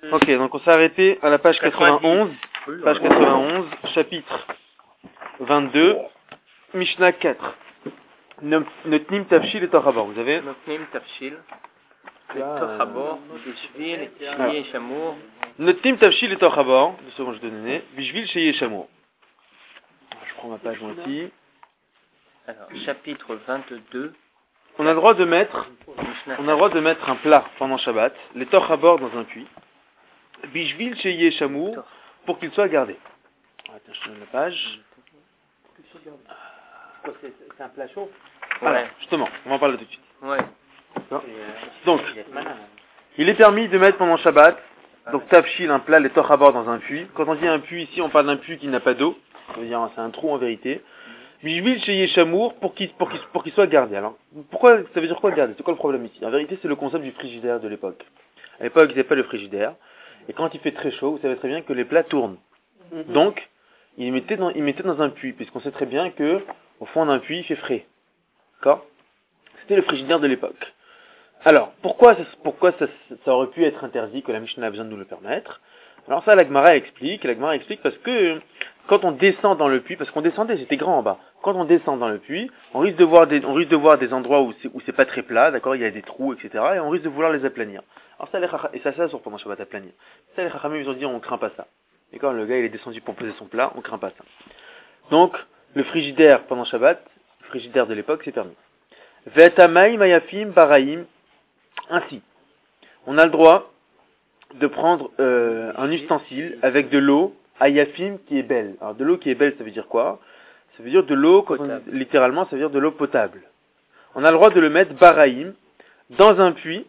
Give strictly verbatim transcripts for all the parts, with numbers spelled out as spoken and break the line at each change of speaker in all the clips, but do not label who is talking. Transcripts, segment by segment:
Ok, donc on s'est arrêté à la page quatre-vingt-onze, page quatre-vingt-onze, chapitre vingt-deux, Mishnah quatre. Notnim Tafshil et Torabor, vous avez
Notnim Tafshil, Torabor, Bishvil, Sheye Shamour.
Notnim Tafshil et Torabor, deux secondes je te donne, Bishvil, Sheye Shamour. Je prends ma page moi aussi.
Alors, chapitre vingt-deux.
On a le droit de mettre, on a le droit de mettre un plat pendant Shabbat, les Torabor dans un puits, Bishvil, Sheye Shamour, pour qu'il soit gardé. Attends, je te donne la page.
C'est un plat chaud.
Voilà, ouais. Justement, on va en parler tout de suite.
Ouais.
Donc, il est permis de mettre pendant Shabbat, donc tafshil, un plat, les torabor dans un puits. Quand on dit un puits ici, on parle d'un puits qui n'a pas d'eau. Ça veut dire c'est un trou en vérité. Bishvil chez Yeshamour pour qu'il pour qu'il pour qu'il soit gardé. Alors, pourquoi ça veut dire quoi garder? C'est quoi le problème ici? En vérité, c'est le concept du frigidaire de l'époque. À l'époque, ils n'avaient pas le frigidaire. Et quand il fait très chaud, vous savez très bien que les plats tournent. Mm-hmm. Donc, ils mettaient dans ils mettaient dans un puits, puisqu'on sait très bien que au fond d'un puits, il fait frais. D'accord? C'était le frigidaire de l'époque. Alors, pourquoi, ça, pourquoi ça, ça aurait pu être interdit, que la Mishnah a besoin de nous le permettre? Alors ça, la Gemara explique, la Gemara explique parce que quand on descend dans le puits, parce qu'on descendait, c'était grand en bas, quand on descend dans le puits, on risque de voir des, on risque de voir des endroits où c'est, où c'est pas très plat, d'accord, il y a des trous, et cetera, et on risque de vouloir les aplanir. Alors ça, les chacham, et ça, ça sort pendant Shabbat aplanir. Ça, les chachamim, ils ont dit, on craint pas ça. Et quand le gars, il est descendu pour poser son plat, on craint pas ça. Donc, le frigidaire pendant Shabbat, le frigidaire de l'époque, c'est permis. Ve'atamaim ayafim baraim. Ainsi, on a le droit de prendre euh, un ustensile avec de l'eau ayafim qui est belle. Alors de l'eau qui est belle, ça veut dire quoi? Ça veut dire de l'eau, quand on, littéralement, ça veut dire de l'eau potable. On a le droit de le mettre baraim dans un puits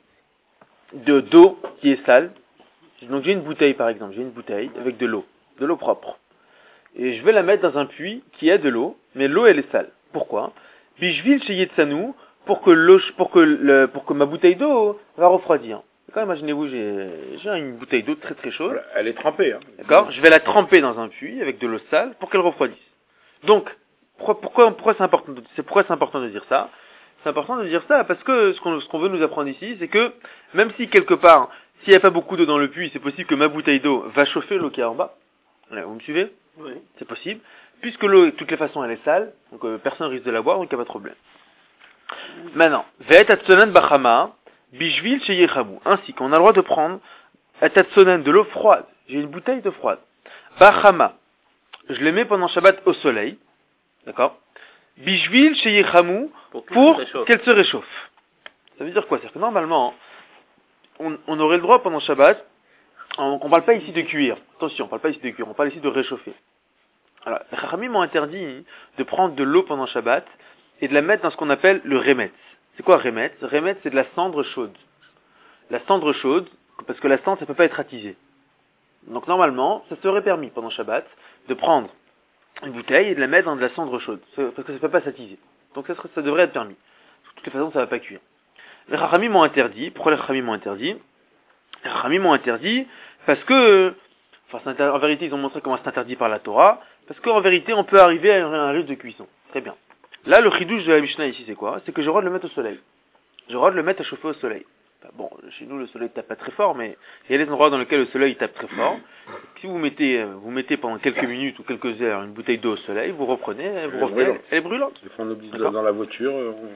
de d'eau qui est sale. Donc j'ai une bouteille par exemple, j'ai une bouteille avec de l'eau, de l'eau propre. Et je vais la mettre dans un puits qui a de l'eau, mais l'eau elle est sale. Pourquoi? Bishvil chez Yetzanu, pour que l'eau, pour que le, pour que ma bouteille d'eau va refroidir. D'accord, imaginez-vous, j'ai, j'ai une bouteille d'eau très très chaude.
Elle est trempée, hein.
D'accord, je vais la tremper dans un puits avec de l'eau sale pour qu'elle refroidisse. Donc, pourquoi, pourquoi, pourquoi c'est important de, c'est pourquoi c'est important de dire ça? C'est important de dire ça parce que ce qu'on, ce qu'on veut nous apprendre ici, c'est que même si quelque part, s'il n'y a pas beaucoup d'eau dans le puits, c'est possible que ma bouteille d'eau va chauffer l'eau qui est en bas. Vous me suivez?
Oui.
C'est possible. Puisque l'eau, de toutes les façons, elle est sale, donc euh, personne risque de la boire, donc il n'y a pas de problème. Maintenant, ve'et atsonen bachama, bishvil chez yechamu. Ainsi qu'on a le droit de prendre atsonen de l'eau froide. J'ai une bouteille de froide. Bachama. Je les mets pendant Shabbat au soleil. D'accord? Bishvil chez yechamu, pour, pour qu'elle se réchauffe. Ça veut dire quoi? C'est-à-dire que normalement, on, on aurait le droit pendant Shabbat, on ne parle pas ici de cuire. Attention, on ne parle pas ici de cuire, on parle ici de réchauffer. Alors, les chachamim m'ont interdit de prendre de l'eau pendant Shabbat et de la mettre dans ce qu'on appelle le remetz. C'est quoi remetz? Remetz, c'est de la cendre chaude. La cendre chaude, parce que la cendre, ça peut pas être attisée. Donc normalement, ça serait permis pendant Shabbat de prendre une bouteille et de la mettre dans de la cendre chaude, parce que ça peut pas s'attiser. Donc ça, serait, ça devrait être permis. De toutes les façons, ça va pas cuire. Les chachamim m'ont interdit. Pourquoi les chachamim m'ont interdit? Les chachamim m'ont interdit parce que, enfin, en vérité, ils ont montré comment c'est interdit par la Torah, parce qu'en vérité, on peut arriver à un risque de cuisson. Très bien. Là, le chidouche de la Mishnah ici, c'est quoi? C'est que j'ai le droit de le mettre au soleil. J'ai le droit de le mettre à chauffer au soleil. Enfin, bon, chez nous, le soleil tape pas très fort, mais il y a des endroits dans lesquels le soleil tape très fort. Si vous mettez, vous mettez pendant quelques minutes ou quelques heures une bouteille d'eau au soleil, vous reprenez, vous revenez, elle est brûlante.
Des fois, on oublie dans la voiture.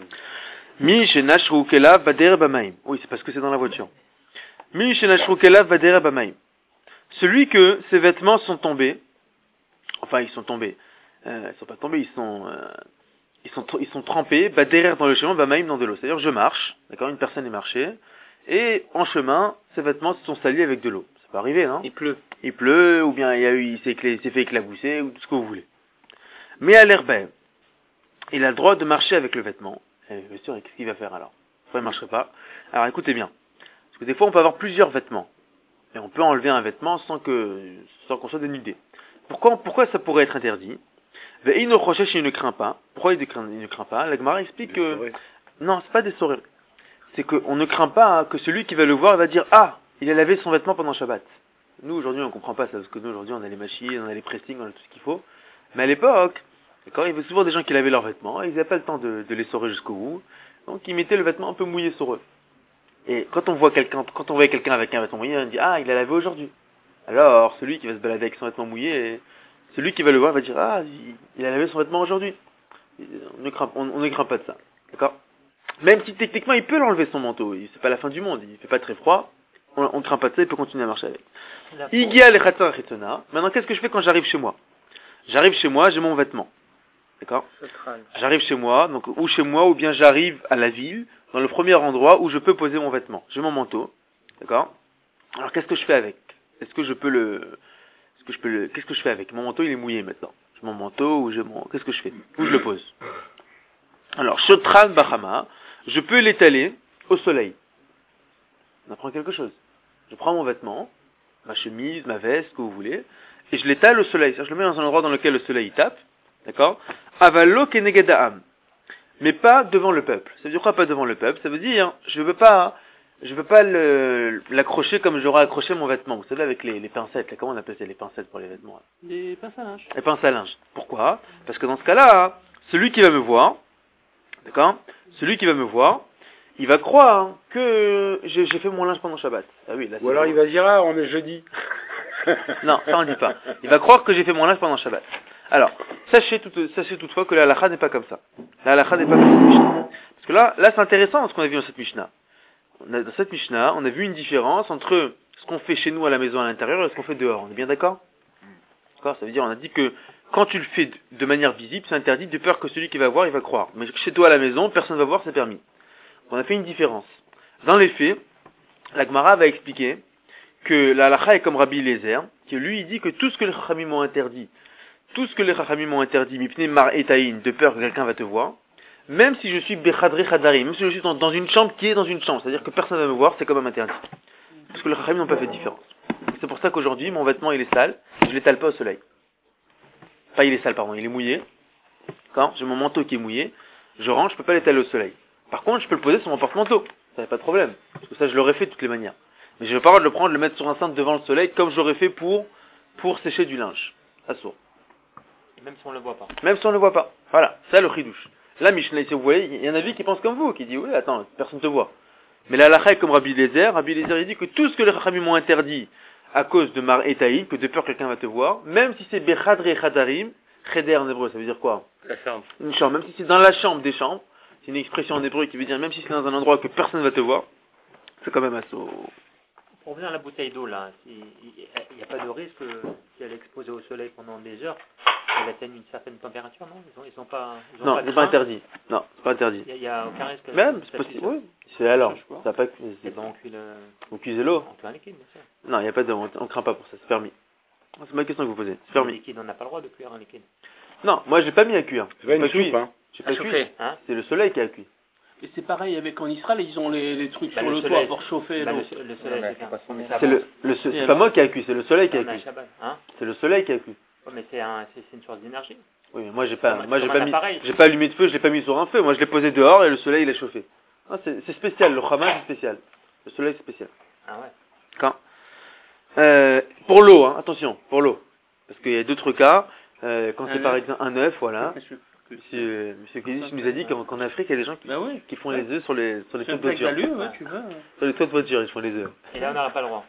Mi shenash roukela vader bamaim. Oui, c'est parce que c'est dans la voiture. Mi shenash roukela vader bamaim. Celui que ses vêtements sont tombés, enfin, ils sont tombés, euh, ils sont pas tombés, ils sont, euh, Ils sont, ils sont trempés, bah, derrière dans le chemin, bah, maïm dans de l'eau. C'est-à-dire, je marche, d'accord, une personne est marchée, et en chemin, ses vêtements se sont salis avec de l'eau. Ça peut arriver, non?
Il pleut. Il
pleut, ou bien il y a eu, il s'est, éclé, il s'est fait éclabousser, ou tout ce que vous voulez. Mais à l'herbe, il a le droit de marcher avec le vêtement. Et bien sûr, qu'est-ce qu'il va faire alors? Pourquoi il ne marcherait pas? Alors écoutez bien. Parce que des fois, on peut avoir plusieurs vêtements. Et on peut enlever un vêtement sans que, sans qu'on soit dénudé. Pourquoi, pourquoi ça pourrait être interdit? Il ne craint pas. Pourquoi il ne craint, il ne craint pas? La Gemara explique que non, c'est pas des sorel. C'est qu'on ne craint pas que celui qui va le voir va dire ah, il a lavé son vêtement pendant Shabbat. Nous aujourd'hui on comprend pas ça parce que nous aujourd'hui on a les machines, on a les pressings, on a tout ce qu'il faut. Mais à l'époque, d'accord, il y avait souvent des gens qui lavaient leurs vêtements, et ils n'avaient pas le temps de, de les sorer jusqu'au bout, donc ils mettaient le vêtement un peu mouillé sur eux. Et quand on voit quelqu'un, quand on voit quelqu'un avec un vêtement mouillé, on dit ah il a lavé aujourd'hui. Alors celui qui va se balader avec son vêtement mouillé, celui qui va le voir va dire ah il, il a lavé son vêtement aujourd'hui. On ne craint, on, on ne craint pas de ça, d'accord? Même si techniquement il peut l'enlever son manteau, c'est pas la fin du monde, il fait pas très froid, on, on craint pas de ça, il peut continuer à marcher avec. Igia le khatar chetona. Maintenant qu'est-ce que je fais quand j'arrive chez moi? J'arrive chez moi, j'ai mon vêtement. D'accord? J'arrive chez moi, donc ou chez moi, ou bien j'arrive à la ville, dans le premier endroit où je peux poser mon vêtement. J'ai mon manteau. D'accord? Alors qu'est-ce que je fais avec? Est-ce que je peux le, est-ce que je peux le, qu'est-ce que je fais avec? Mon manteau il est mouillé maintenant. J'ai mon manteau ou j'ai mon, qu'est-ce que je fais? Où je le pose? Alors, shotran bachama, je peux l'étaler au soleil. On apprend quelque chose. Je prends mon vêtement, ma chemise, ma veste, ce que vous voulez, et je l'étale au soleil. C'est-à-dire, je le mets dans un endroit dans lequel le soleil tape. D'accord? Avalo kenegeda'am. Mais pas devant le peuple. Ça veut dire quoi pas devant le peuple? Ça veut dire, je veux pas, je veux pas le, l'accrocher comme j'aurais accroché mon vêtement. Vous savez, avec les, les pincettes, là, comment on appelle ça, les pincettes pour les vêtements? Là.
Les pinces à linge.
Les pinces à linge. Pourquoi? Parce que dans ce cas-là, celui qui va me voir, d'accord? Celui qui va me voir, il va croire que j'ai, j'ai fait mon linge pendant Shabbat. Ah oui, là,
Ou alors
bon.
il va dire, ah, on est jeudi.
Non, ça on dit pas. Il va croire que j'ai fait mon linge pendant Shabbat. Alors, sachez, tout, sachez toutefois que la halakha n'est pas comme ça. La halakha n'est pas comme cette Mishnah. Parce que là, là c'est intéressant ce qu'on a vu dans cette Mishnah. On a, dans cette Mishnah, on a vu une différence entre ce qu'on fait chez nous à la maison à l'intérieur et ce qu'on fait dehors. On est bien d'accord? D'accord? Ça veut dire, on a dit que quand tu le fais de manière visible, c'est interdit de peur que celui qui va voir, il va croire. Mais chez toi à la maison, personne ne va voir, c'est permis. On a fait une différence. Dans les faits, la Gemara va expliquer que la halakha est comme Rabbi Eliezer, que lui il dit que tout ce que les chachamim ont interdit, tout ce que les chachamim ont interdit, mipnei mar etaïn, de peur que quelqu'un va te voir, même si je suis bechadri chadari, même si je suis dans, dans une chambre qui est dans une chambre, c'est-à-dire que personne ne va me voir, c'est quand même interdit. Parce que les chachamim n'ont pas fait de différence. C'est pour ça qu'aujourd'hui, mon vêtement il est sale, je l'étale pas au soleil. Pas il est sale, pardon, il est mouillé. Quand j'ai mon manteau qui est mouillé, je rentre, je peux pas l'étaler au soleil. Par contre, je peux le poser sur mon porte-manteau, ça n'a pas de problème. Parce que ça, je l'aurais fait de toutes les manières. Mais je n'ai pas le droit de le prendre, de le mettre sur un cintre devant le soleil, comme j'aurais fait pour, pour sécher du linge. Assourd.
Même si on le voit pas.
Même si on ne le voit pas. Voilà, ça le chidouche. Là, Mishnah, si vous voyez, il y en a qui pensent comme vous, qui dit, oui, attends, personne ne te voit. Mais la halakha est comme Rabbi Eliezer. Rabbi Eliezer, il dit que tout ce que les chachamim m'ont interdit à cause de mar etaïm, que de peur que quelqu'un va te voir, même si c'est bechadre et chadarim, cheder en hébreu, ça veut dire quoi?
La chambre.
Une chambre, même si c'est dans la chambre des chambres, c'est une expression en hébreu qui veut dire même si c'est dans un endroit que personne ne va te voir, c'est quand même assaut.
Pour revenir à la bouteille d'eau, là, il n'y a pas de risque si elle est exposée au soleil pendant des heures, qu'elle atteigne une certaine température, non? Ils ont, ils ont pas. Ils ont
Non,
pas
c'est pas interdit. Non, c'est pas interdit.
Il n'y a, a aucun risque.
Même, c'est possible. Oui. C'est alors. Ça pas.
C'est bon, on cuit le.
Vous cuisez l'eau.
On cuit un liquide, bien sûr.
Non, il n'y a pas de. On, on craint pas pour ça. C'est permis. C'est ma question que vous posez. C'est
Le
permis.
liquide, on n'a pas le droit de cuire un liquide.
Non, moi j'ai pas mis à cuire.
C'est pas une
Pas
soupe,
cuit.
hein.
J'ai pas
À
cuit.
chauffer.
Hein?
C'est le soleil qui a cuit.
Et c'est pareil avec en Israël, ils ont les, les trucs
Bah,
sur
le
le,
soleil,
toit pour chauffer
Bah,
l'eau.
le, le soleil,
Ouais,
c'est
c'est pas son
mais
métier.
ça
C'est
va.
le, le, c'est
Et
pas
alors
moi qui a cuit, c'est le soleil qui a
On a un
cuit.
Shabbat, hein?
C'est le soleil qui a cuit.
Ouais, mais c'est un, c'est, c'est une source d'énergie.
Oui, mais moi j'ai pas,
Comme-
moi j'ai
comme
pas
un
mis,
appareil.
j'ai pas allumé de feu, je l'ai pas mis sur un feu. Moi je l'ai posé dehors et le soleil il a chauffé. Ah, c'est, c'est spécial, le Hamas c'est spécial. Le soleil c'est spécial.
Ah ouais.
Quand euh, pour l'eau, hein, attention, pour l'eau. Parce qu'il y a d'autres cas, euh, quand
Un
c'est par
œuf.
exemple un œuf, voilà.
Je- que-
Monsieur, monsieur Kézis nous a dit qu'en, qu'en Afrique il y a des gens qui,
Bah oui.
qui font les œufs sur les, sur les
C'est
toits
un
de
plaque
voiture.
d'allure, ouais, tu veux.
Sur les toits de voiture, ils font les œufs.
Et là, on n'aura pas le droit.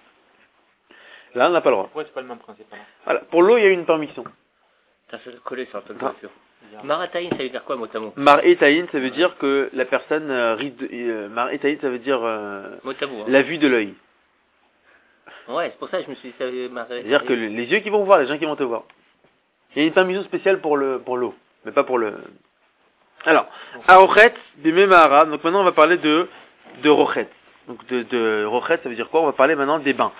Là, on n'a pas le droit.
Pourquoi c'est pas le même principe alors?
Voilà. Pour l'eau, il y a une permission.
Ça se collé sur la
Ah.
voiture. Marataïn, ça veut dire quoi, mot à mot?
Mar etaïn, ça veut dire que la personne euh, risque de, euh, Mar etaïn, ça veut dire euh,
Mot à mot. Hein.
la vue de l'œil.
Ouais, c'est pour ça que je me suis dit, ça veut
C'est-à-dire que les les yeux qui vont voir, les gens qui vont te voir. Il y a une permission spéciale pour le pour l'eau, mais pas pour le. Alors, Arochet, Bimé Mahara. Donc maintenant on va parler de de Rochet. Donc de de Rochet, ça veut dire quoi? On va parler maintenant des bains.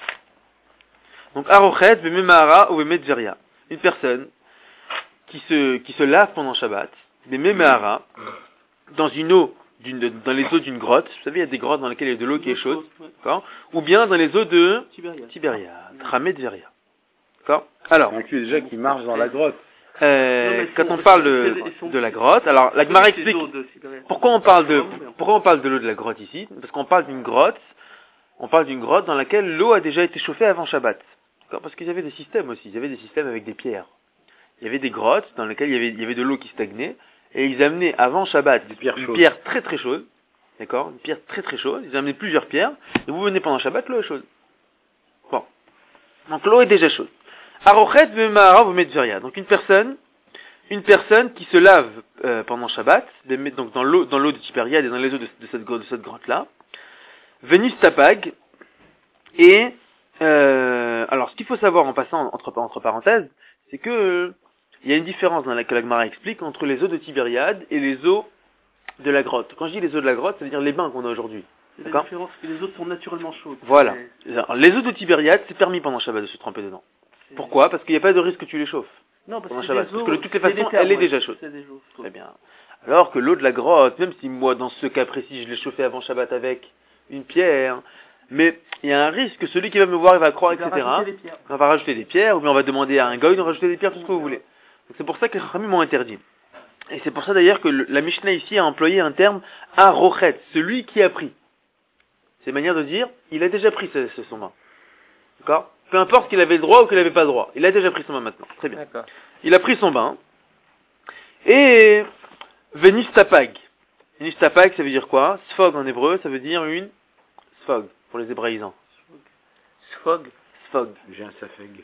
Donc Arochet, Bimé Mahara ou Bimé Djeria. Une personne qui se qui se lave pendant Shabbat, Bimé Mahara, dans une eau d'une dans les eaux d'une grotte. Vous savez, il y a des grottes dans lesquelles il y a de l'eau qui est chaude, d'accord? Ou bien dans les eaux de
Tibériade.
Tibériade, Tramé Djeria. D'accord? Alors.
Ça inclut déjà qui marche dans la grotte.
Euh,
Non, mais
quand
ils
on
sont-
parle de,
ils sont-
de la grotte, alors la Gemara explique pourquoi on parle de pourquoi on parle de l'eau de la grotte ici, parce qu'on parle d'une grotte, on parle d'une grotte dans laquelle l'eau a déjà été chauffée avant Shabbat. D'accord? Parce qu'il y avait des systèmes aussi, il y avait des systèmes avec des pierres. Il y avait des grottes dans lesquelles il y avait, il y avait de l'eau qui stagnait et ils amenaient avant Shabbat
Des pierres
une
chaudes.
pierre très très chaude d'accord, une pierre très très chaude, ils ont amené plusieurs pierres, et vous venez pendant Shabbat, l'eau est chaude. Bon. Donc l'eau est déjà chaude. Arochet v'mahara v'metveria. Donc une personne, une personne qui se lave euh, pendant Shabbat, donc dans l'eau, dans l'eau de Tibériade et dans les eaux de, de cette, de cette grotte-là, venus tapag, et euh, alors ce qu'il faut savoir en passant entre, entre parenthèses, c'est que euh, il y a une différence dans laquelle la Gemara explique entre les eaux de Tibériade et les eaux de la grotte. Quand je dis les eaux de la grotte, ça veut dire les bains qu'on a aujourd'hui.
C'est la
D'accord ?
différence, c'est que les autres sont naturellement chaudes.
Voilà.
C'est-
Alors, les eaux de Tibériade, c'est permis pendant Shabbat de se tremper dedans.
c'est-
Pourquoi ? Parce qu'il n'y a pas de risque que tu les chauffes.
Non, parce
pendant
que
Shabbat.
des
Parce
eaux,
que de toutes les
c'est
façons,
des termes,
elle est
ouais.
déjà chaude.
C'est des eaux chaudes.
Très bien. Alors que l'eau de la grotte, même si moi, dans ce cas précis, je l'ai chauffée avant Shabbat avec une pierre, mais il y a un risque que celui qui va me voir, il va croire,
Il va
et cetera.
rajouter des pierres.
On va rajouter des pierres, ou bien on va demander à un goy de rajouter des pierres, tout ce que vous voulez. Donc c'est pour ça que les Chachamim m'ont interdit. Et c'est pour ça d'ailleurs que le- la Mishnah ici a employé un terme arochet, celui qui a pris. C'est une manière de dire, il a déjà pris ce, ce- son bain. D'accord ? Peu importe qu'il avait le droit ou qu'il n'avait pas le droit. Il a déjà pris son bain maintenant. Très bien.
D'accord.
Il a pris son bain. Et Venus tapag. Venus tapag, ça veut dire quoi? Sfog en hébreu, ça veut dire une sfog pour les hébraïsants.
Sfog.
Sfog.
J'ai un safeg.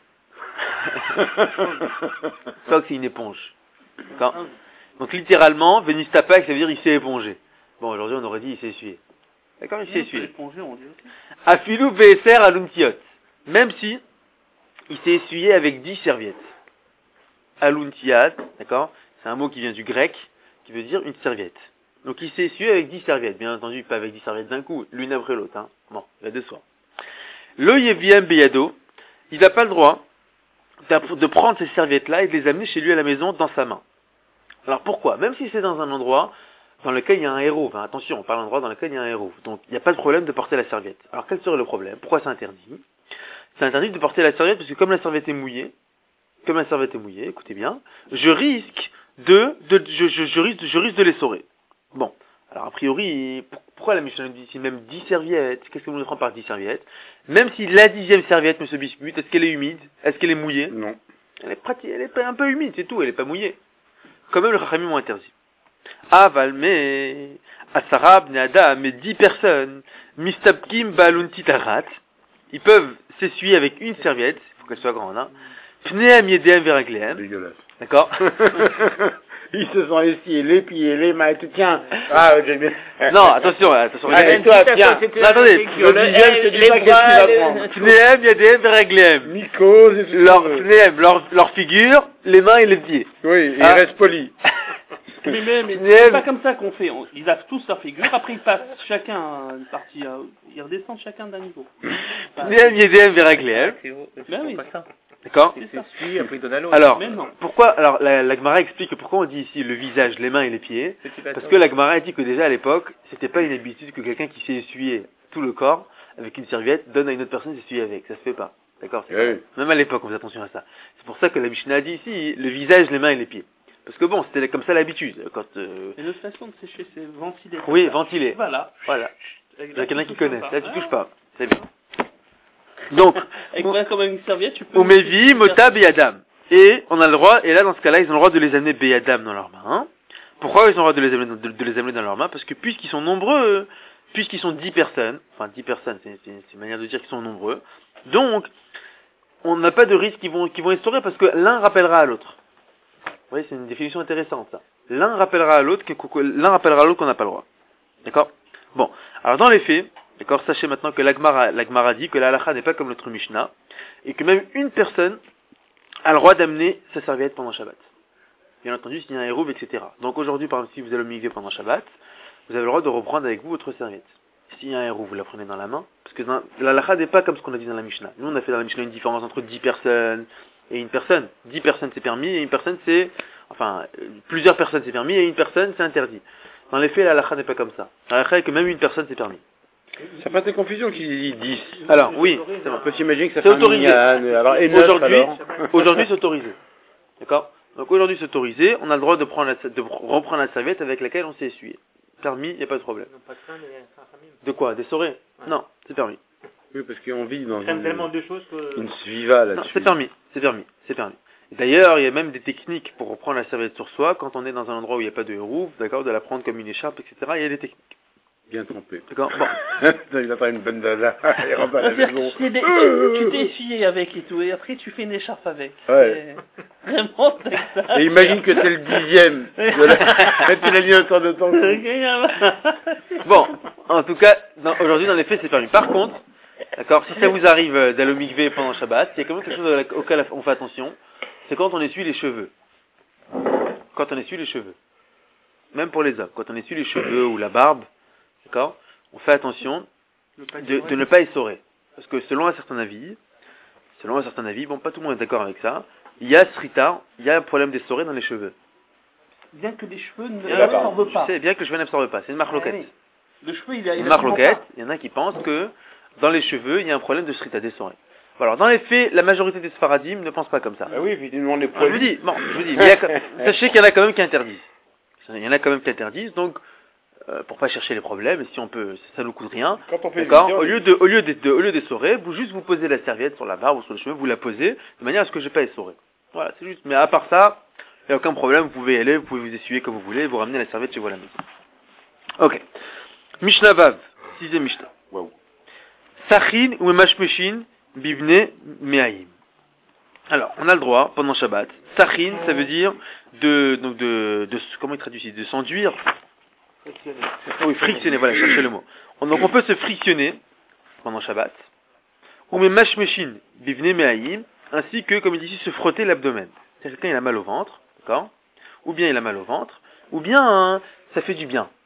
Sfog, c'est une éponge. D'accord? Donc littéralement, Venus tapag, ça veut dire il s'est épongé. Bon, aujourd'hui on aurait dit il s'est essuyé. D'accord? Il s'est
Non, c'est
essuyé.
éponger, on dit aussi.
Afilou beser aluntiot. Même si il s'est essuyé avec dix serviettes. Aluntiat, d'accord? C'est un mot qui vient du grec, qui veut dire une serviette. Donc il s'est essuyé avec dix serviettes. Bien entendu, pas avec dix serviettes d'un coup, l'une après l'autre, hein. Bon, il y a deux soirs. Le yeviem beyado, il n'a pas le droit de prendre ces serviettes-là et de les amener chez lui à la maison dans sa main. Alors pourquoi? Même si c'est dans un endroit dans lequel il y a un héros, enfin attention, on parle d'un endroit dans lequel il y a un héros, donc il n'y a pas de problème de porter la serviette. Alors quel serait le problème? Pourquoi c'est interdit? C'est interdit de porter la serviette parce que comme la serviette est mouillée, comme la serviette est mouillée, écoutez bien, je risque de, de je, je, je risque, je risque de l'essorer. Bon, alors a priori, pourquoi la Mishnah nous dit ici même dix serviettes? Qu'est-ce que vous nous prend par dix serviettes? Même si la dixième serviette, monsieur Bismuth, est-ce qu'elle est humide? Est-ce qu'elle est mouillée?
Non.
Elle est pratique, elle est un peu humide, c'est tout, elle est pas mouillée. Quand même, le Chachamim m'ont interdit. Aval, mais, Asarab, Neada, mais dix personnes, Mistabkim, Balunti, Tarat, ils peuvent s'essuyer avec une serviette, il faut qu'elle soit grande, hein, Pneam, Yedem, Veragleem,
Dégueulasse.
d'accord?
Ils se sont essuyés les pieds, les mains, et tout. Tiens. Ah, j'ai bien.
Non, attention, attention,
Allez,
regardez.
toi, tiens.
Non, attendez,
Le dixième, je te dis pas qu'est-ce qu'il va prendre.
Pneum, Yedem, Veragleem.
Mycose et tout.
Leur, pneum, leur, leur figure, les mains et les pieds.
Oui, il
Ah.
reste poli.
Mais, mais, mais
Neve.
c'est pas comme ça qu'on fait. On- Ils lavent tous leur figure, après ils passent chacun une partie, euh, ils redescendent chacun d'un niveau. Enfin,
Pneum, Yedem, Veragleem.
C'est où C'est
Ben oui.
pas ça.
D'accord?
C'est
ça.
celui, après il donne à l'autre.
Alors,
Mais non.
pourquoi, alors, la, la Gemara explique pourquoi on dit ici le visage, les mains et les pieds.
Petit
Parce
bâton.
que la Gemara dit que déjà à l'époque, c'était pas une habitude que quelqu'un qui s'est essuyé tout le corps avec une serviette donne à une autre personne de s'essuyer avec. Ça se fait pas. D'accord? C'est
Oui.
pas- Même à l'époque, on fait attention à ça. C'est pour ça que la Mishnah dit ici le visage, les mains et les pieds. Parce que bon, c'était comme ça l'habitude. Quand, euh,
Et notre façon de sécher, c'est ventiler.
oui,
comme ça.
ventiler.
Voilà.
Voilà.
Avec
Il y a
la
quelqu'un
tu
qui
touches
connaît.
pas.
Là, tu
Ah.
touches pas. C'est bien. Donc,
Avec voilà, comme une serviette, tu peux.
Umevi, Mota, Beyadam. Et on a le droit, et là dans ce cas-là, ils ont le droit de les amener Beyadam dans leurs mains. Pourquoi ils ont le droit de les amener, de, de les amener dans leurs mains? Parce que puisqu'ils sont nombreux, puisqu'ils sont dix personnes, enfin dix personnes, c'est, c'est, c'est une manière de dire qu'ils sont nombreux, donc on n'a pas de risque qu'ils vont, qu'ils vont essorer parce que l'un rappellera à l'autre. Vous voyez, c'est une définition intéressante ça. L'un rappellera à l'autre, que, que- l'un rappellera à l'autre qu'on n'a pas le droit. D'accord? Bon, alors dans les faits, d'accord, sachez maintenant que l'Agmara, l'Agmara dit que la halakha n'est pas comme notre Mishnah, et que même une personne a le droit d'amener sa serviette pendant Shabbat. Bien entendu, s'il y a un hérouv, et cetera. Donc aujourd'hui, par exemple, si vous allez au mikvé pendant Shabbat, vous avez le droit de reprendre avec vous votre serviette. S'il y a un hérouv, vous la prenez dans la main, parce que dans, la halakha n'est pas comme ce qu'on a dit dans la Mishnah. Nous, on a fait dans la Mishnah une différence entre dix personnes et une personne. dix personnes c'est permis, et une personne c'est, enfin, euh, plusieurs personnes c'est permis, et une personne c'est interdit. Dans les faits, la halakha n'est pas comme ça. La halakha est que même une personne c'est permis.
Ça passe des confusions qu'ils disent dix.
Alors, oui, c'est
On
vrai.
peut s'imaginer que ça
C'est
fait un
autorisé.
minyan, alors, et neuf,
Aujourd'hui,
alors.
aujourd'hui c'est autorisé. D'accord? Donc aujourd'hui c'est autorisé, on a le droit de prendre la, de reprendre la serviette avec laquelle on s'est essuyé. Permis, il n'y a pas de problème.
Non, pas que ça, mais c'est un famille.
De quoi? D'essorer?
Ouais.
Non, c'est permis.
Oui, parce qu'on vit dans
Ils prennent tellement
une,
de choses que.
une sviva
Non,
là-dessus.
c'est permis, c'est permis, c'est permis. D'ailleurs, il y a même des techniques pour reprendre la serviette sur soi quand on est dans un endroit où il n'y a pas de hérouve, d'accord, de la prendre comme une écharpe, et cetera. Il y a des techniques.
Bien trompé.
D'accord. Bon.
Il attend une bonne dada. Il rentre à la
C'est-à-dire
maison.
que tu t'es dé- tu tu t'es essuyé avec et tout, et après tu fais une écharpe avec.
Ouais.
C'est Vraiment, c'est ça.
Et imagine que c'est le dixième. De la... Mais tu l'as mis autant de temps que...
Bon, en tout cas, dans- aujourd'hui, dans les faits, c'est permis. Par contre, d'accord, si ça vous arrive euh, d'aller au mikvé pendant Shabbat, il y a quand même quelque chose auquel on fait attention, c'est quand on essuie les cheveux. Quand on essuie les cheveux. Même pour les hommes, quand on essuie les cheveux ou la barbe, d'accord, on fait attention de, de ne pas essorer. Parce que selon un certain avis, selon un certain avis, bon, pas tout le monde est d'accord avec ça, il y a srita, il y a un problème d'essorer dans les cheveux.
Bien que les cheveux ne
Et la barbe.
l'absorbent pas.
C'est bien que le cheveu n'absorbe pas, c'est une marloquette.
Ah oui. Le cheveu, il a, il
Une
a
marloquette,
souvent
il y en a qui pensent que dans les cheveux, il y a un problème de srita, d'essorer. Bon, alors, dans les faits, la majorité des sfaradim ne pensent pas comme ça.
Ah oui, évidemment, on est
Alors, je vous dis, bon, je vous dis, mais il y a- sachez qu'il y en a quand même qui interdisent. Il y en a quand même qui interdisent, donc, euh, pour pas chercher les problèmes, et si on peut, ça nous coûte rien.
Quand on fait
D'accord.
une vidéo,
Au lieu de, au lieu de, de- au lieu d'essorer, vous juste vous posez la serviette sur la barbe ou sur les cheveux, vous la posez de manière à ce que je n'ai pas essorer. Voilà, c'est juste. Mais à part ça, il n'y a aucun problème. Vous pouvez y aller, vous pouvez vous essuyer comme vous voulez, vous ramener la serviette chez vous à la maison. Ok. Mishnah Vav, sixième Mishnah.
Waouh.
Sachin ou mashmeshin bibne me'aim. Alors, on a le droit pendant Shabbat. Sachin, ça veut dire de, donc de, de, comment il traduit ici, de s'enduire. Oui, frictionner, voilà, cherchez le mot. Donc on peut se frictionner pendant Shabbat, ou même mashmeshin, bivne me'aim, ainsi que, comme il dit ici, se frotter l'abdomen. C'est-à-dire quelqu'un il a mal au ventre, d'accord, ou bien il a mal au ventre, ou bien hein, ça fait du bien.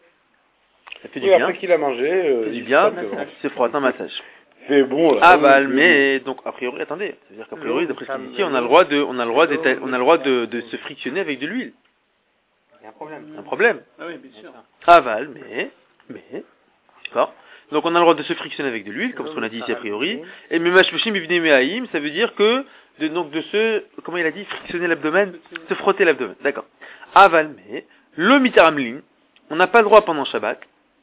Ça fait du
Oui,
bien,
après qu'il a mangé, euh,
ça fait du
il
bien,
frotte, euh,
il se frotte un massage.
C'est bon, là.
Ah bah,
Oui,
mais donc a priori, attendez, c'est-à-dire qu'a priori, d'après ce qu'il dit ici, on a le droit de, on a le droit d'éta- on a le droit de, de se frictionner avec de l'huile.
Il y a un problème.
Un problème.
Ah oui, bien sûr.
Aval, mais, mais, d'accord. Donc on a le droit de se frictionner avec de l'huile, comme ce qu'on a dit ici a priori. Et memashmeshim bivne me'aim, ça veut dire que, de, donc de se, comment il a dit, frictionner l'abdomen, se frotter l'abdomen, d'accord. Aval, mais, le mitaramlin, on n'a pas le droit pendant Shabbat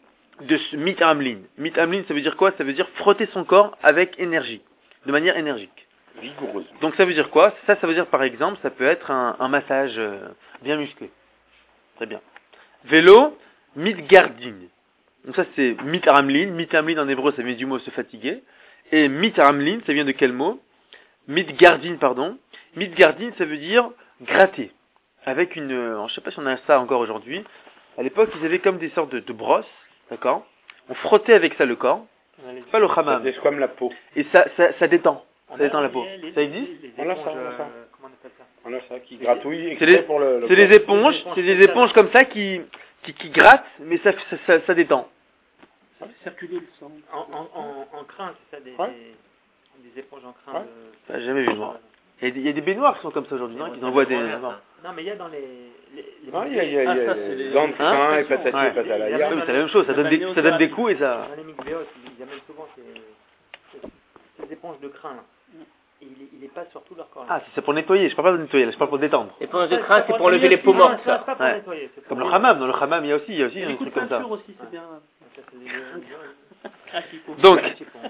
de se mitaramlin. Mitaramlin, ça veut dire quoi? Ça veut dire frotter son corps avec énergie, de manière énergique.
Vigoureuse.
Donc ça veut dire quoi? Ça, ça veut dire par exemple, ça peut être un, un massage euh, bien musclé. Très bien. Vélo, mitgardin. Donc ça c'est mitaramlin. Mitaramlin en hébreu ça vient du mot se fatiguer. Et mitaramlin, ça vient de quel mot? Mitgardin, pardon. Mitgardin, ça veut dire gratter. Avec une, euh, je sais pas si on a ça encore aujourd'hui. À l'époque, ils avaient comme des sortes de, de brosses, d'accord? On frottait avec ça le corps. Pas le
Ça
hammam.
desquame la peau.
Et ça, ça, ça détend.
On
Ça
a
détend la peau.
les- les-
Ça existe?
les- les
On a ça,
éponges,
on a ça.
euh, Comment on appelle ça?
On a ça qui gratouille
C'est
exprès
les,
pour le... le
c'est les éponges, c'est des éponges comme ça qui, qui, qui grattent, mais ça, ça, ça, ça détend.
Ça fait circuler le sang.
En, en, en, en crin, c'est ça, des,
Ouais.
des, des éponges en crin
Ouais.
de...
Ça, j'ai jamais vu, moi. Il y a des, il y a des baignoires qui sont comme ça aujourd'hui, non? Qui envoient des, non.
Non, mais il y a dans les... les, les
Ah, il y a, il y a,
Ah,
il y a
ça, c'est les-
dents de crin
Hein
et patati
Ouais.
et patala.
Il y a
Oui, mais c'est la même chose, ça donne des, ça donne des coups et ça...
Dans les mikvéos, il y a même souvent ces, ces, ces éponges de crin, là. Et il est, il est pas sur tout leur corps. Là.
Ah, c'est pour nettoyer, je parle pas de nettoyer, là, je parle pour détendre.
Éponge de crin, c'est pour enlever les peaux
Non,
mortes,
ça.
ça.
C'est pas pour
Ouais.
nettoyer. c'est pour-
Comme le hammam, dans le hammam, il y a aussi, il y a aussi
Il y a
un
des coups
truc
de
comme ça.
peinture aussi, c'est bien.
Ça, c'est des-
Ah, qu'il faut.
Donc,
des petits ponts.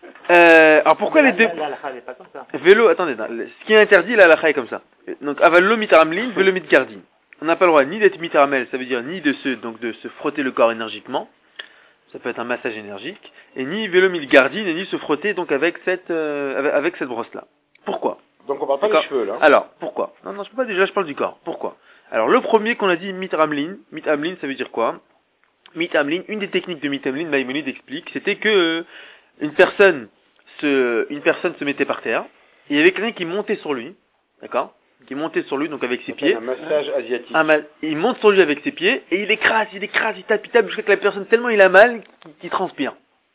euh, alors pourquoi les deux...
Là, la elle est pas comme ça.
Vélo, attendez, non, ce qui est interdit, là, la est comme ça. Donc, avallo mitaramlin, vélo mitgardin. On n'a pas le droit ni d'être mitaramel, ça veut dire ni de se, donc de se frotter le corps énergiquement, ça peut être un massage énergique, et ni vélo mitgardin, et ni se frotter donc avec cette, euh, avec, avec cette brosse-là. Pourquoi?
Donc on parle pas des
D'accord.
cheveux, là.
Alors, pourquoi? Non, non, je peux pas déjà, je parle du corps. Pourquoi? Alors, le premier qu'on a dit, mitramlin, mitramlin, ça veut dire quoi? Mitramlin, une des techniques de mitramlin, Maïmonide explique, c'était que euh, une personne se, une personne se mettait par terre, et il y avait quelqu'un qui montait sur lui, d'accord? Qui montait sur lui, donc avec ses
Ça
pieds.
s'appelle un massage asiatique.
Un ma- il monte sur lui avec ses pieds, et il écrase, il écrase, il tape, il tape, jusqu'à que la personne, tellement il a mal, qu'il qu'il transpire.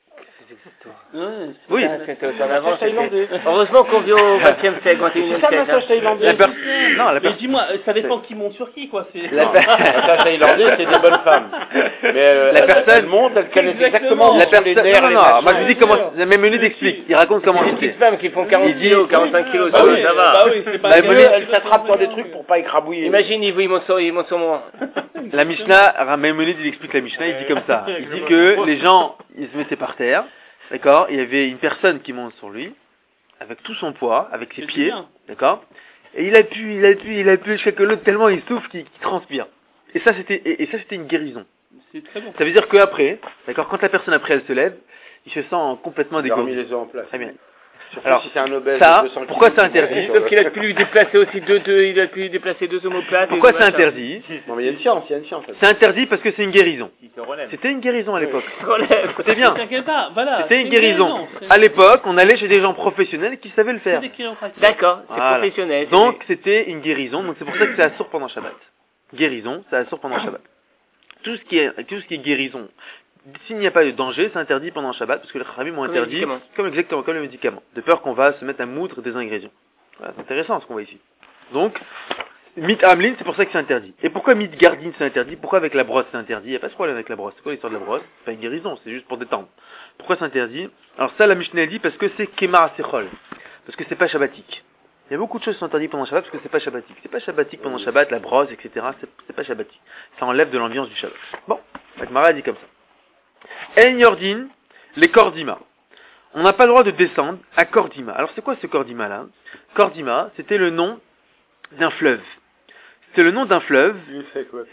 Ouais, c'est-
Oui.
Ah, c'était autant d'avant,
massage thaïlandais.
c'était- Heureusement qu'on vit au vingtième siècle, vingt et unième
C'est ça le
siècle.
massage
hein.
thaïlandais.
La personne, non, la
Mais
personne,
dis-moi, euh, ça dépend qui monte sur qui, quoi. C'est...
La-
Non, le massage thaïlandais, c'est des bonnes femmes. Mais euh,
La
elle-
personne-
elle monte, elle connaît
Exactement.
exactement
la
où sont les
personne,
nerfs,
non,
les
non, non,
machins.
moi je vous dis comment, la même minute
Oui.
explique, il raconte comment
Des
c'était.
petites femmes qui font quarante
Il dit-
kilos, quarante-cinq kilos,
Bah
ça,
oui,
ça
bah
va.
oui, c'est pas
Bah,
un
vous
gars,
voulez-
Elle s'attrape sur des trucs pour pas écrabouiller.
Imagine, il il monte sur, il monte sur moi.
La Mishnah, Maïmonide, il explique la Mishnah, il dit comme ça. Il dit que les gens, ils se mettaient par terre, d'accord, il y avait une personne qui monte sur lui, avec tout son poids, avec ses
C'est
pieds,
bien.
d'accord, et il appuie, il appuie, il appuie jusqu'à que l'autre tellement il souffle qu'il qu'il transpire. Et ça c'était, et, et ça c'était une guérison.
C'est très bon.
Ça veut dire qu'après, d'accord, quand la personne après elle se lève, il se sent complètement
Il a remis
dégourdi.
les os en place.
Très bien.
Surtout
Alors,
si c'est un obèse
ça,
de deux cents
pourquoi
kilos,
c'est interdit
qui-
Sauf qu'il a pu lui déplacer aussi deux, deux, il a pu lui déplacer deux omoplates.
Pourquoi
et
c'est
deux machins.
interdit?
Non mais il y a une science, il y a une science.
C'est interdit parce que c'est une guérison.
Il se relève.
C'était une guérison à l'époque.
Relève.
Écoutez bien,
T'inquiète pas, voilà.
c'était une
c'est
guérison.
c'est-
À l'époque, on allait chez des gens professionnels qui savaient le
C'est
faire.
des chiropratiques.
D'accord, c'est
Voilà.
professionnel.
Donc c'était une guérison, donc c'est pour ça que c'est assourd pendant Shabbat. Guérison, c'est assourd pendant Shabbat. Tout ce qui est, tout ce qui est guérison, s'il n'y a pas de danger, c'est interdit pendant Shabbat, parce que les Khamim ont
Comme les
interdit,
médicaments.
comme exactement comme les médicaments, de peur qu'on va se mettre à moudre des ingrédients. Voilà, c'est intéressant ce qu'on voit ici. Donc, mit Hamlin, c'est pour ça que c'est interdit. Et pourquoi mit Gardine c'est interdit? Pourquoi avec la brosse c'est interdit? Il n'y a pas de problème avec la brosse. C'est quoi l'histoire de la brosse? C'est pas une guérison, c'est juste pour détendre. Pourquoi c'est interdit? Alors ça, la Mishnah dit parce que c'est Kemar Asechol. Parce que c'est pas shabbatique. Il y a beaucoup de choses qui sont interdites pendant Shabbat parce que c'est pas shabbatique. C'est pas shabbatique pendant Shabbat, la brosse, et cetera. C'est, c'est pas shabbatique. Ça enlève de l'ambiance du Shabbat. Bon, la Gemara dit comme ça. En Yordin, les Kordima. On n'a pas le droit de descendre à Kordima. Alors c'est quoi ce Kordima là? Kordima, c'était le nom d'un fleuve. C'était le nom d'un fleuve.
Il fait quoi?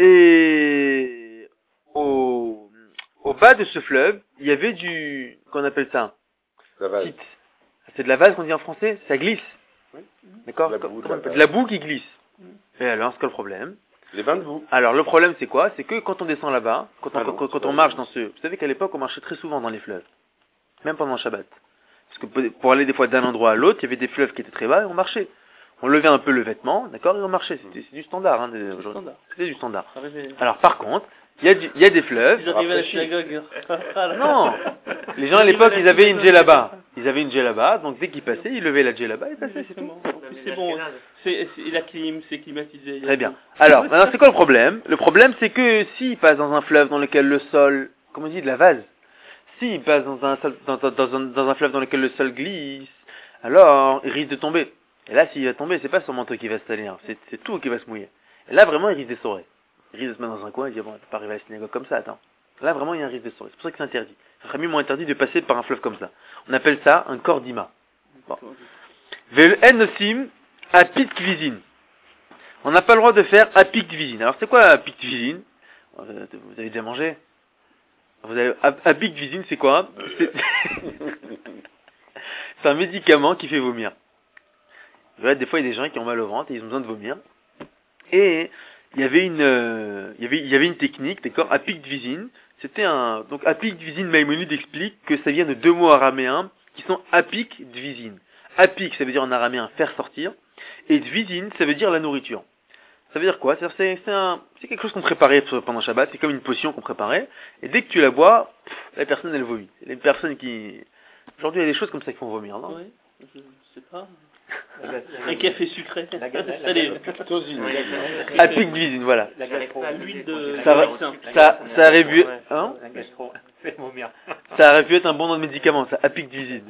Et au, au bas de ce fleuve, il y avait du, qu'on appelle ça,
Ça va.
Site. C'est de la vase qu'on dit en français, ça glisse.
Oui.
D'accord?
De la
Comme-
boue, de
comment
la
on appelle-
vase.
de la boue qui glisse. Et alors, c'est quoi le problème?
Les bains de boue.
Alors, le problème, c'est quoi? C'est que quand on descend là-bas, quand on,
Ah non,
quand, quand
c'est
on
pas
marche
vrai.
dans ce... Vous savez qu'à l'époque, on marchait très souvent dans les fleuves. Même pendant le Shabbat. Parce que pour- pour aller des fois d'un endroit à l'autre, il y avait des fleuves qui étaient très bas et on marchait. On levait un peu le vêtement, d'accord, et on marchait. C'était, c'est du standard. Hein, de-
C'est standard.
C'était du standard.
Ça arrivait-
Alors, par contre, il y, a du- il y a des fleuves...
Ils arrivaient à la synagogue.
Non. Les gens à l'époque, ils avaient une djellaba. Ils avaient une djellaba, donc dès qu'ils passaient, ils levaient la djellaba et passaient, c'est tout.
Exactement. En plus, c'est bon. C'est, c'est la clim, c'est climatisé. il y a
Très
tout.
bien. Alors, maintenant, c'est quoi le problème? Le problème, c'est que s'il passe dans un fleuve dans lequel le sol, comme on dit, de la vase, s'il passe dans un, sol- dans, dans- dans un, dans un fleuve dans lequel le sol glisse, alors, il risque de tomber. Et là, s'il va tomber, c'est pas son manteau qui va se salir, c'est, c'est tout qui va se mouiller. Et là, vraiment, il risque d'essorer. Il risque de se mettre dans un coin et dire, bon, on peut pas arriver à la synagogue comme ça, attends. Là, vraiment, il y a un risque d'essorer. C'est pour ça que c'est interdit. Les familles m'ont interdit de passer par un fleuve comme ça. On appelle ça un kordima. Bon. Vel enosim apit cuisine. On n'a pas le droit de faire apik cuisine. Alors c'est quoi apik cuisine? Vous avez déjà mangé? Vous avez apik cuisine, c'est quoi? C'est... c'est un médicament qui fait vomir. Voilà, des fois il y a des gens qui ont mal au ventre et ils ont besoin de vomir. Et il y avait une, euh, il y avait, il y avait une technique, d'accord, apik cuisine. C'était un, donc apik cuisine, Maïmonide explique que ça vient de deux mots araméens qui sont apik cuisine. Apik, ça veut dire en araméen faire sortir, et dvizine, ça veut dire la nourriture. Ça veut dire quoi? C'est, c'est, c'est, un, c'est quelque chose qu'on préparait pendant Shabbat, c'est comme une potion qu'on préparait, et dès que tu la bois, pff, la personne elle vomit. Les personnes qui... Aujourd'hui il y a des choses comme ça qui font vomir, non?
Oui, je sais pas. Un café sucré.
La- la- la-
Allez.
Tosine.
Apik dvizine, voilà.
La gastro.
À l'huile de-
Ça va- ça- ça aurait pu-
Ouais,
hein
La gastro. C'est vomir.
Ça aurait pu être un bon nom de médicament, ça, apik cuisine.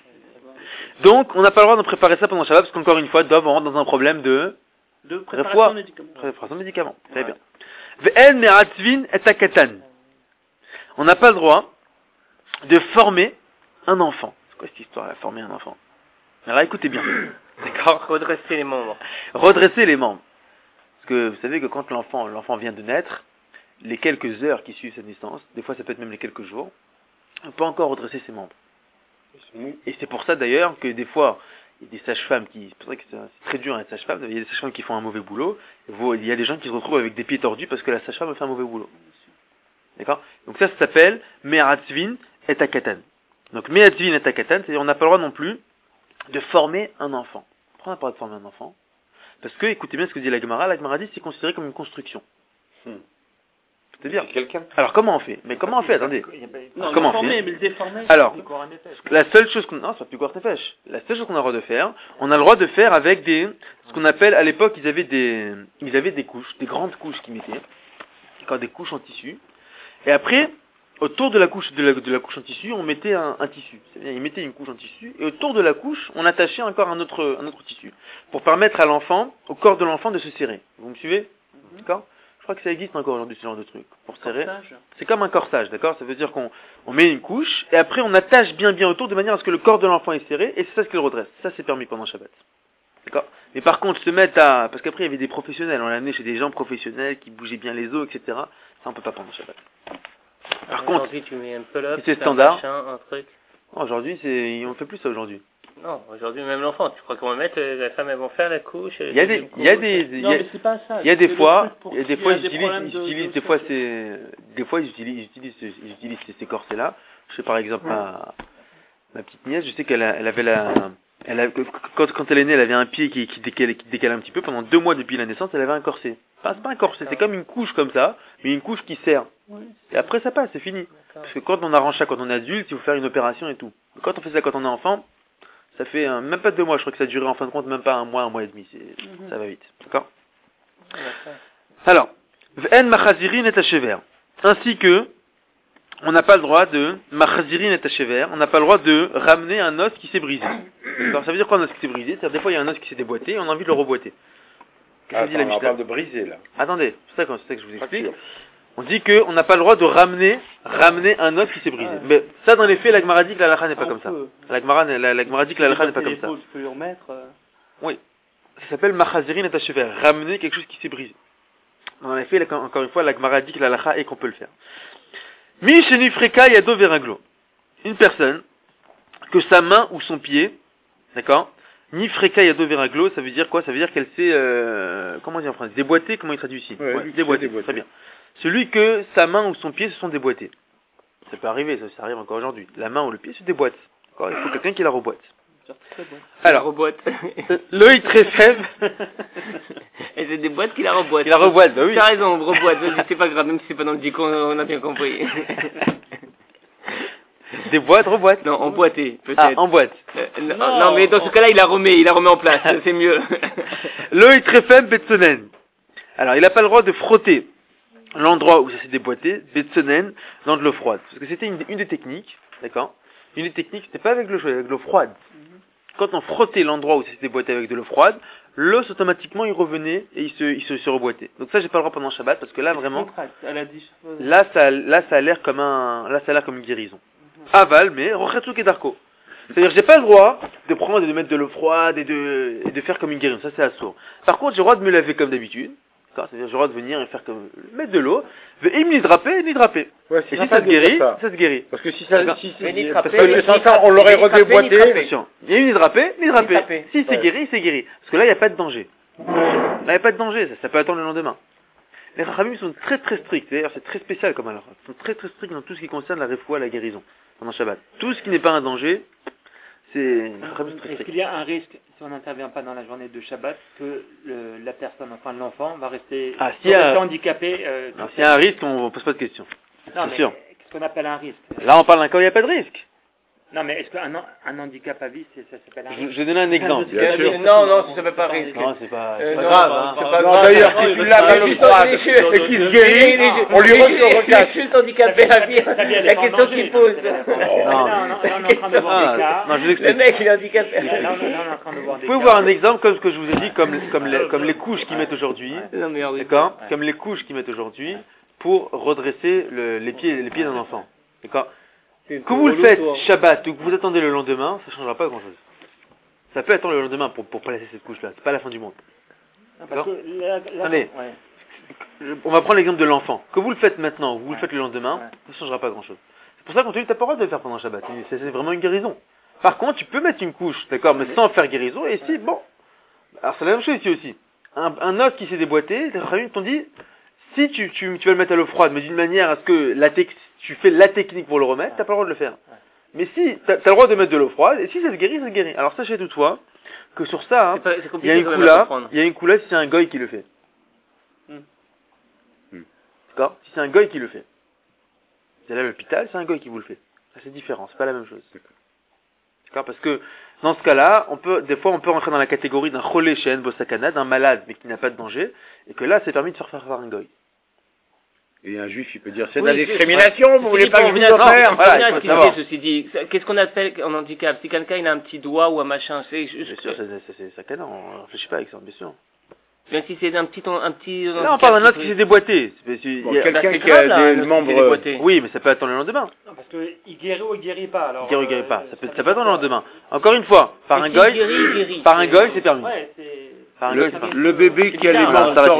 Donc, on n'a pas le droit de préparer ça pendant Shabbat, parce qu'encore une fois, doivent on rentre dans un problème de
De
Réfoua.
préparation de médicaments.
préparation de médicaments. Très bien. Ve'en me'atzvin et akatan. On n'a pas le droit de former un enfant. C'est quoi cette histoire là, former un enfant? Alors écoutez bien. D'accord?
Redresser les membres.
Redresser les membres. Parce que vous savez que quand l'enfant, l'enfant vient de naître, les quelques heures qui suivent sa naissance, des fois ça peut être même les quelques jours, on peut encore redresser ses membres. Et c'est pour ça d'ailleurs que des fois, il y a des sages-femmes qui, c'est pour ça que c'est c'est très dur à être sage-femme, il y a des sages-femmes qui font un mauvais boulot, et vous- il y a des gens qui se retrouvent avec des pieds tordus parce que la sage-femme a fait un mauvais boulot. D'accord? Donc ça, ça s'appelle Me'aratzvin et Akatan. Donc Me'aratzvin et Akatan, c'est-à-dire on n'a pas le droit non plus de former un enfant. Pourquoi on n'a pas le droit de former un enfant? Parce que, écoutez bien ce que dit la Gemara, la Gemara dit que c'est considéré comme une construction.
Hmm.
C'est bien.
C'est quelqu'un.
Alors comment on fait? Mais comment on fait? Attendez.
Il y a pas-
Non,
Comment
le
on
former,
fait
mais le déformer.
Alors,
C'est quoi un effet?
la seule chose qu'on... Non, c'est pas plus court fèche. La seule chose qu'on a le droit de faire, on a le droit de faire avec des... Ce qu'on appelle, à l'époque, ils avaient des... Ils avaient des couches, des grandes couches qu'ils mettaient. D'accord, des couches en tissu. Et après, autour de la couche, de la, de la couche en tissu, on mettait un, un tissu. C'est-à-dire, ils mettaient une couche en tissu, et autour de la couche, on attachait encore un autre, un autre tissu. Pour permettre à l'enfant, au corps de l'enfant, de se serrer. Vous me suivez? D'accord? Je crois que ça existe encore aujourd'hui, ce genre de truc. Pour serrer.
Corsage.
C'est comme un corsage, d'accord? Ça veut dire qu'on on met une couche, et après on attache bien bien autour, de manière à ce que le corps de l'enfant est serré, et c'est ça ce qui le redresse. Ça c'est permis pendant Shabbat. D'accord. Mais par contre, se mettre à... Parce qu'après, il y avait des professionnels. On l'a amené chez des gens professionnels qui bougeaient bien les os, et cetera. Ça, on peut pas prendre Shabbat. Par contre,
aujourd'hui, tu mets un pull-up,
c'est
un
standard.
machin, un truc.
Aujourd'hui, c'est... on fait plus ça aujourd'hui.
Non, aujourd'hui, même l'enfant, tu crois qu'on va mettre, euh, la femme, elles vont faire la couche.
Il y a des, il y a des, il y
Non,
a,
mais c'est pas ça.
il y a des
c'est le
fois,
truc pour
il y a des
qui
fois,
a
ils
des
utilisent,
problèmes
ils
de-
utilisent,
de
des fois,
santé.
c'est, des fois, ils utilisent, ils utilisent, ces- ils utilisent ces, ces corsets-là. Je sais, par exemple, ma, ma petite nièce, je sais qu'elle a- elle avait la, elle a, quand, quand elle est née, elle avait un pied qui, qui décalait, qui décalait un petit peu. Pendant deux mois depuis la naissance, elle avait un corset. Enfin, c'est pas un corset, c'est comme une couche comme ça, mais une couche qui serre.
Ouais,
Et après, ça passe, c'est fini. Parce que quand on arrange ça quand on est adulte, il faut faire une opération et tout. Quand on fait ça quand on est enfant, ça fait euh, même pas deux mois, je crois que ça a duré en fin de compte même pas un mois, un mois et demi, c'est,
Mhm.
ça va vite. D'accord? Alors, V'en machazirin et tashever. Ainsi que, on n'a pas le droit de, machazirin et tashever, on n'a pas le droit de ramener un os qui s'est brisé. Alors, ça veut dire quoi un os qui s'est brisé? C'est-à-dire, des fois, il y a un os qui s'est déboîté et on a envie de le reboîter. Qu'est-ce
Ah,
que dit la
on
Mishnah?
parle de briser, là.
Attendez, c'est ça, que- c'est ça que je vous explique.
Fracture.
On dit qu'on n'a pas le droit de ramener, ramener un os qui s'est brisé.
Ouais.
Mais ça, dans les faits, la Gemara dit que la halakha n'est pas
On
comme ça.
peut.
La Gemara, la, la Gemara dit que la halakha n'est pas
Les
comme ça.
épaules, tu peux lui remettre. euh,
Oui. Ça s'appelle machazirin et tashever. Ramener quelque chose qui s'est brisé. Dans les faits, la- encore une fois, la Gemara dit que la halakha est qu'on peut le faire. Mi sheni freka yado veraglo. Une personne, que sa main ou son pied, d'accord, ni freka yado veraglo, ça veut dire quoi? Ça veut dire qu'elle s'est, euh, comment dire en français? Déboîtée, comment il traduit ici?
Ouais,
Ouais,
lui qui
déboîtée,
s'est déboîté.
très bien. Celui que sa main ou son pied se sont déboîtés. Ça peut arriver, ça, ça arrive encore aujourd'hui. La main ou le pied se déboîte. D'accord, il faut quelqu'un qui la reboîte.
c'est très bon.
Alors,
Reboîte.
l'œil très faible,
Et c'est des boîtes qui la reboîtent.
qui la reboîte, bah oui.
T'as raison, on reboîte, vas-y, c'est pas grave, même si c'est pas dans le dicon, on a bien compris.
Déboîte, reboîte.
Non, emboîté, peut-être.
Ah, en boîte.
Euh, non,
Non,
non, mais dans ce
on-
cas-là, il la remet, il la remet en place, c'est mieux.
L'œil très faible, betsonen. Alors, il n'a pas le droit de frotter l'endroit où ça s'est déboîté, betsonen, dans de l'eau froide. Parce que c'était une, une des techniques, d'accord? Une des techniques, c'était pas avec l'eau chaude, avec l'eau froide. Quand on frottait l'endroit où ça s'est déboîté avec de l'eau froide, l'os automatiquement il revenait et il se, il se, se reboîtait. Donc ça, j'ai pas le droit pendant Shabbat parce que là vraiment,
Contracte, elle a dit.
là ça, là ça a l'air comme un, là ça a l'air comme une guérison. Aval, mais rochatsuk et darko. C'est-à-dire, j'ai pas le droit de prendre et de mettre de l'eau froide et de, et de faire comme une guérison. Ça, c'est assourd. Par contre, j'ai le droit de me laver comme d'habitude. D'accord? C'est-à-dire, j'ai le droit de venir et faire comme, mettre de l'eau, et me l'hydraper, l'hydraper.
Ouais,
Et
c'est
si
sympa
ça se
de dire
guérit,
ça.
ça se guérit.
Parce que si ça,
D'accord.
si
Mais
c'est,
ni
parce
trapper,
que
ni
sans ça,
trapper,
on l'aurait
ni trapper, ni
redéboîté.
trapper.
Attention. Il y a une hydrapée, l'hydrapée.
L'hydrapée.
Si c'est
Ouais.
guéri, c'est guéri. Parce que là, il n'y a pas de danger. Là, il n'y a pas de danger. Ça, ça peut attendre le lendemain. Les Rachamim sont très très stricts. D'ailleurs, c'est très spécial comme alors. Ils sont très très stricts dans tout ce qui concerne la refoua, la guérison, pendant Shabbat. Tout ce qui n'est pas un danger, c'est les Rachamim sont très
Est-ce
stricts.
qu'il y a un risque, si on n'intervient pas dans la journée de Shabbat, que le- la personne, enfin l'enfant, va rester,
Ah,
va
s'il y a-
rester handicapé euh,
Alors, s'il y a un risque, on ne pose pas de questions.
Non,
c'est
mais
sûr.
qu'est-ce qu'on appelle un risque?
Là, on parle d'un cas où il n'y a pas de risque.
Non, mais est-ce qu'un an- un handicap à vie, c'est- ça s'appelle un
Je,
risque?
je vais donner un exemple.
Bien sûr.
Non, non, ça s'appelle pas risque.
Non, c'est pas, c'est
Euh,
pas
non,
grave.
non,
hein.
c'est pas
Non,
grave.
d'ailleurs,
Non,
si
il
tu
est
l'as
pas
dans l'eau
juste
froide
handicapé.
et qu'il se guérit, on lui
Il
remet
est
le recasse.
juste handicapé à vie.
Ça vient
La
d'être en
question
danger,
qu'il pose.
ça vient d'être en danger.
Non.
Là, on, on est en train de voir des cas.
Ah, non, je vous
Le
explique.
mec, il est handicapé.
Là, on, là, on est en train de voir des
Vous pouvez
cas.
voir un exemple comme ce que je vous ai dit, comme, comme, les, comme les couches qu'ils mettent aujourd'hui,
Non, mais regardez.
d'accord, comme les couches qu'ils mettent aujourd'hui pour redresser le- les pieds, les pieds d'un enfant, d'accord. Que vous le faites Shabbat ou que vous attendez le lendemain, ça changera pas grand-chose. Ça peut attendre le lendemain pour pour placer cette couche-là, c'est pas la fin du monde.
Non, parce que là- là-
Allez.
ouais.
On va prendre l'exemple de l'enfant. Que vous le faites maintenant ou vous le
Ouais.
faites le lendemain,
Ouais.
ça changera pas grand-chose. C'est pour ça qu'on te dit t'as pas le droit de le faire pendant Shabbat. C'est c'est vraiment une guérison. Par contre, tu peux mettre une couche, d'accord, mais sans faire guérison. Et si, bon, alors c'est la même chose ici aussi. Un, un os qui s'est déboîté, les Rachamim t'ont dit, si tu, tu, tu vas le mettre à l'eau froide, mais d'une manière à ce que la tec- tu fais la technique pour le remettre, t'as pas le droit de le faire. Mais si, t'as as le droit de mettre de l'eau froide, et si ça se guérit, ça se guérit. Alors sachez toutefois que sur ça, hein,
C'est pas- c'est
il y a
compliqué
une
quand même à
coula,
comprendre.
il y a une coula si c'est un goy qui le fait.
Hmm.
Hmm.
D'accord? Si c'est un goy qui le fait. C'est là à l'hôpital, c'est un goy qui vous le fait. Ça c'est différent, c'est pas la même chose. D'accord? Parce que dans ce cas-là, on peut, des fois, on peut rentrer dans la catégorie d'un cholé chez Bosakana, d'un malade mais qui n'a pas de danger, et que là, c'est permis de faire faire un goy.
Et un juif, il peut dire, c'est de
Oui,
la
c'est-
discrimination, vous
C'est
voulez
dit
pas
pour
que je vous
revenir
en
à-
faire
faire?
pour
Voilà,
revenir à
il
ce
faut
qu'il
savoir.
disait, ceci dit. Ça- Qu'est-ce qu'on appelle en handicap? Si quelqu'un il a un petit doigt ou un machin, c'est
Bien
juste.
sûr, c'est, c'est, c'est Sakana, on ne réfléchit pas avec ça, bien sûr.
Même si c'est un petit, un petit.
Là, on parle d'un autre qui s'est déboîté. C'est- c'est-
Bon,
il y a-
quelqu'un
c'est
qui a
grave, là,
des
un autre qui
membres...
s'est déboîté.
Oui, mais ça peut attendre le lendemain.
Non, parce qu'il guérit ou il guérit pas. Alors,
Il guérit ou il guérit
euh,
pas. Ça peut,
ça
ça peut attendre le
dépend.
lendemain. Encore une fois, par
Mais
un
s'il
goy,
guérit, il guérit.
par un goy, c'est permis.
Ouais, c'est.
Par un
Le,
goy, c'est permis.
le bébé qui a les
bizarre,
alors,
membres
ça va,